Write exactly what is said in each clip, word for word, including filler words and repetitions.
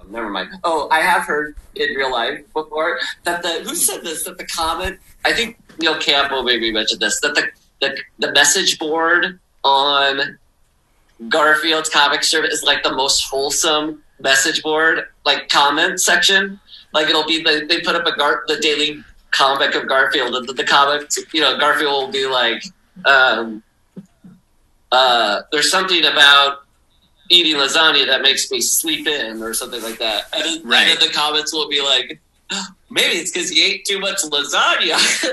never mind. Oh, I have heard in real life before that the who said this that the comment. I think Neil Campbell maybe mentioned this that the the, the message board on Garfield's comic strip is like the most wholesome message board, like comment section. Like it'll be the, they put up a Gar, the daily comic of Garfield, and the, the comic, you know, Garfield will be like, um, uh, there's something about eating lasagna that makes me sleep in, or something like that. And then, right. and then the comments will be like, maybe it's because you ate too much lasagna.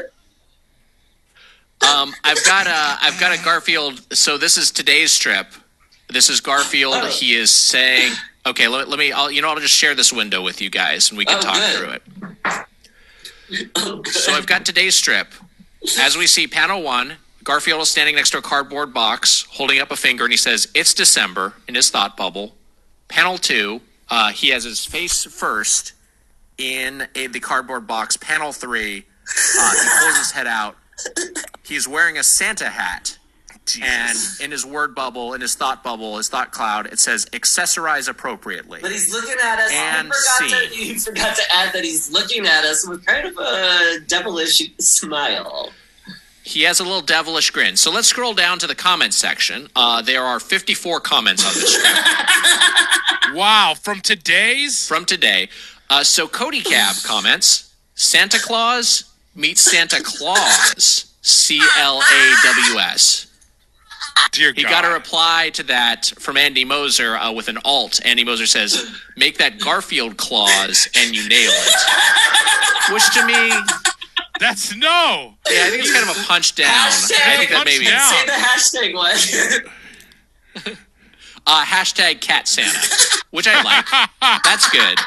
um, I've got a, I've got a Garfield. So this is today's strip. This is Garfield. Oh. He is saying, okay, let, let me, I'll, you know, I'll just share this window with you guys and we can oh, talk good. through it. Oh, so I've got today's strip. As we see, panel one, Garfield is standing next to a cardboard box, holding up a finger, and he says, "It's December," in his thought bubble. Panel two, uh, he has his face first in a, the cardboard box. Panel three, uh, he pulls his head out. He's wearing a Santa hat. Jesus. And in his word bubble, in his thought bubble, his thought cloud, it says, "Accessorize appropriately." But he's looking at us. And he forgot, to, he forgot to add that he's looking at us with kind of a devilish smile. He has a little devilish grin. So let's scroll down to the comments section. Uh, there are fifty-four comments on this strip. Wow, from today's? From today. Uh, so Cody Cab comments, "Santa Claus meets Santa Claus, C L A W S. Dear he God. got a reply to that from Andy Moser uh, with an alt. Andy Moser says, "Make that Garfield clause and you nail it." Which to me... That's no. Yeah, I think it's kind of a punch down. Hashtag, I think that maybe... Down. Say the hashtag one. uh, hashtag Cat Santa, which I like. That's good.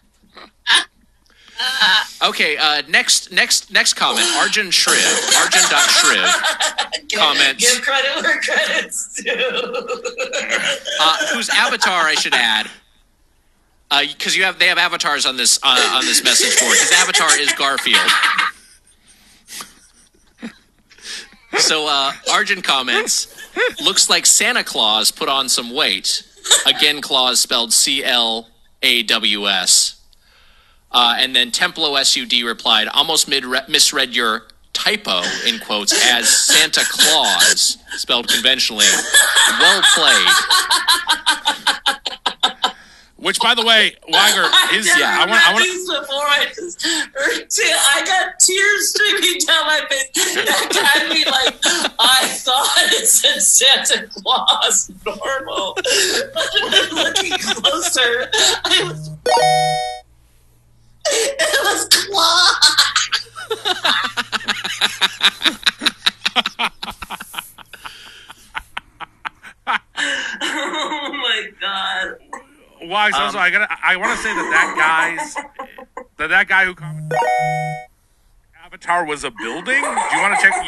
Okay, uh, next next next comment. Arjun Shriv. Arjun.Shriv comments. Give credit where credit's due. uh, whose avatar I should add. Because uh, you have they have avatars on this uh, on this message board. His avatar is Garfield. So uh, Arjun comments, "Looks like Santa Claus put on some weight." Again, Claus spelled C L A W S. Uh, and then Templo S U D replied, "Almost mid- misread your typo," in quotes, as Santa Claus, spelled conventionally. Well played. Which, by the way, Weiger is... I yeah, I want. I want these before I just... I got tears streaming down my face. That had me like, I thought it said Santa Claus normal. But looking closer, I was... It was Claus. Oh my God! Why? So, um, so I got. I want to say that that guy's that that guy who commented Avatar was a building. Do you want to check?